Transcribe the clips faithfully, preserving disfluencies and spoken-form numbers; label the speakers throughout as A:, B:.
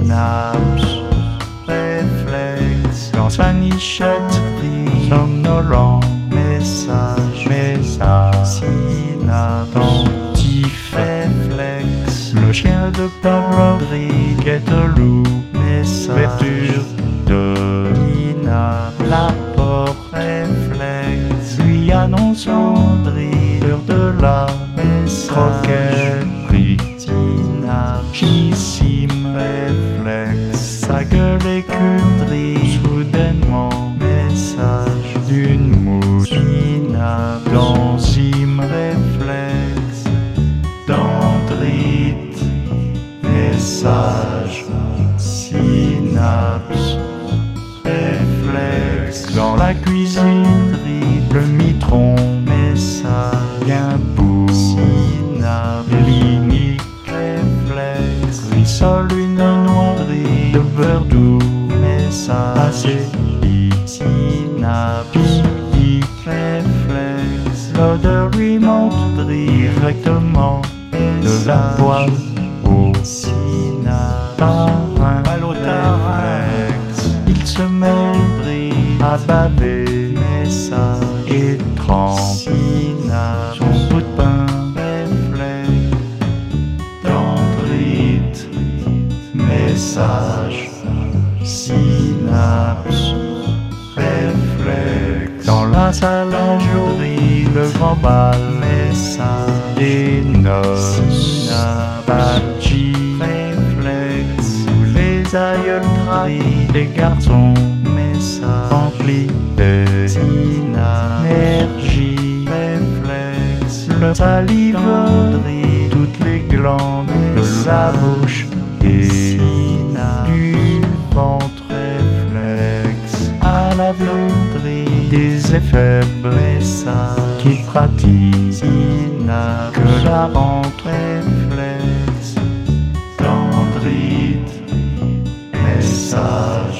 A: synapse, réflexe, dans sa nichette brille, somnolent, message, message, synapse, anti-réflexe, le chien de Pavlov brille, guette loup, message, ouverture de synapse, la porte, réflexe, lui annonce André, l'heure de la message, croquerie, synapsissime, réflexe, sa gueule écumerie, soudainement, message d'une mouche, synapse, d'enzyme, réflexe, dendrite, message, synapse, réflexe, dans la cuisinerie, le mitron, message, bien pour, synapse, clinique, réflexe, rissole une noirerie, de beurre doux, message, acétique, synapse, réflexe, l'odeur lui monte directement, de la poêle au synapse, tarin, réflexe, il se met à baver, message, étrange, synapse, son bout de pain, réflexe, dendrite, message, synapse, réflexe, dans la salle à journée, le grand bal, message, des noces, synapse, réflexe, où les aïeuls trahis, les garçons, rempli de synapse, énergie, réflexe, le saliverie, toutes les glandes de la bouche et synapse, du ventre, réflexe, à la vianderie, des effets, messages, qui pratiquent, synapse, que la rentre, réflexe, dendrite, message,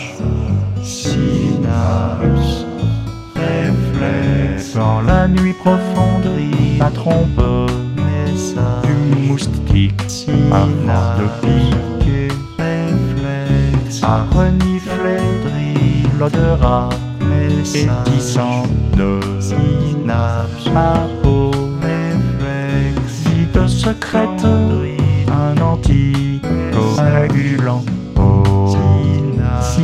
A: synapse, réflexe, dans la nuit profonde, la trompe, message, du moustique, synapse, de piquer, réflexe, à renifler, l'odorat, message, de synapse, ma peau, réflexe, vite secrète, un anticoagulant, synapse,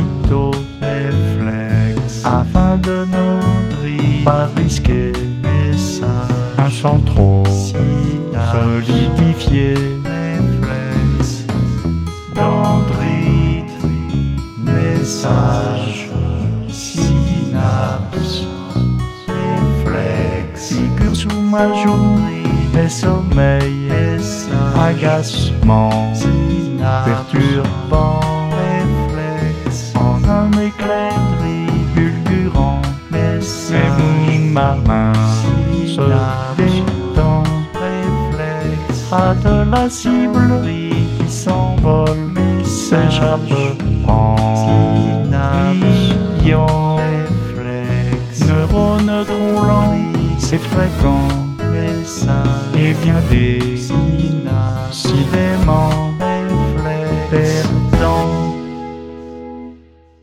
A: afin de ne pas risquer, message, un sang trop solidifié, réflexe, dendrite, message, synapse, réflexe, piqûre sous ma journée, et sommeil, message, agacement, synapse, perturbant, réflexe, en un éclair fulgurant, message, ma main se détend, réflexe, à de la cible qui s'envole, mais s'échappe en rayon, réflexe, neurone drôlant, c'est fréquent, message, et bien des